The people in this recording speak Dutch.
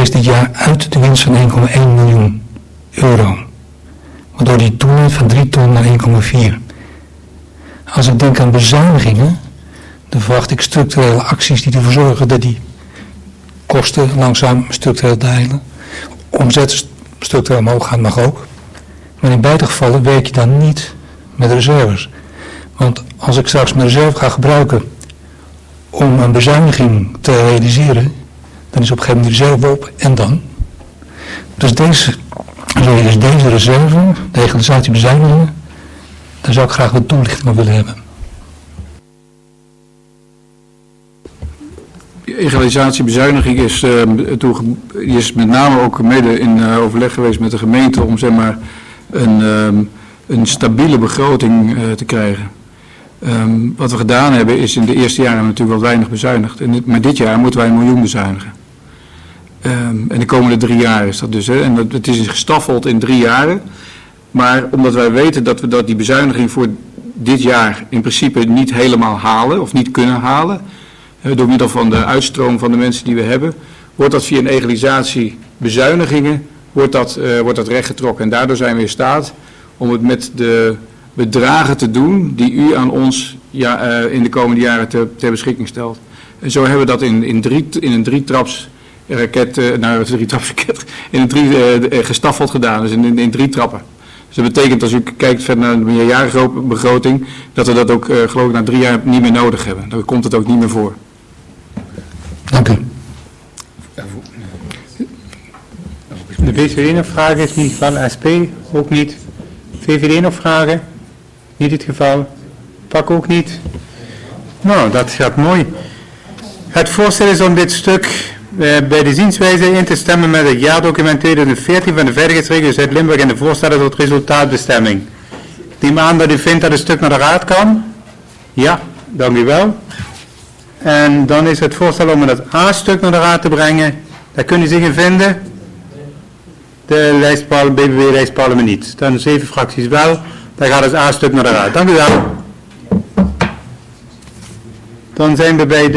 besteedt dit jaar uit de winst van 1,1 miljoen euro. Waardoor die toeneemt van 3 ton naar 1,4. Als ik denk aan bezuinigingen, dan verwacht ik structurele acties die ervoor zorgen dat die kosten langzaam structureel dalen. Omzet structureel omhoog gaan mag ook. Maar in beide gevallen werk je dan niet met reserves. Want als ik straks mijn reserve ga gebruiken om een bezuiniging te realiseren, dan is op een gegeven moment de reserve op en dan. Dus deze reserve, de egalisatie bezuinigingen, daar zou ik graag wat toelichting op willen hebben. Egalisatie bezuiniging is met name ook mede in overleg geweest met de gemeente om zeg maar een stabiele begroting te krijgen. Wat we gedaan hebben is in de eerste jaren natuurlijk wel weinig bezuinigd. Maar dit jaar moeten wij 1 miljoen bezuinigen. En de komende 3 jaar is dat dus. Hè. En het is gestaffeld in 3 jaren. Maar omdat wij weten dat we die bezuiniging voor dit jaar in principe niet helemaal halen of niet kunnen halen, door middel van de uitstroom van de mensen die we hebben, wordt dat via een egalisatie bezuinigingen, wordt dat rechtgetrokken. En daardoor zijn we in staat om het met de bedragen te doen die u aan ons in de komende jaren ter beschikking stelt. En zo hebben we dat in een drietraps raket, gestaffeld gedaan, dus in 3 trappen. Dus dat betekent als u kijkt verder naar de meerjarige begroting, dat we dat ook geloof ik na 3 jaar niet meer nodig hebben. Dan komt het ook niet meer voor. Dank u. De VVD nog vragen is niet het geval. SP ook niet. VVD nog vragen? Niet het geval. PAK ook niet. Nou, dat gaat mooi. Het voorstel is om dit stuk bij de zienswijze in te stemmen met het jaardocument 2014 van de Veiligheidsregio Zuid-Limburg en de voorstellen tot resultaatbestemming. Ik neem aan dat u vindt dat het stuk naar de raad kan. Ja, dank u wel. En dan is het voorstel om het A-stuk naar de raad te brengen. Daar kunnen zich in vinden. De BBB-lijstpalen niet. Dan 7 fracties wel. Dan gaat het A-stuk naar de raad. Dank u wel. Dan zijn we bij de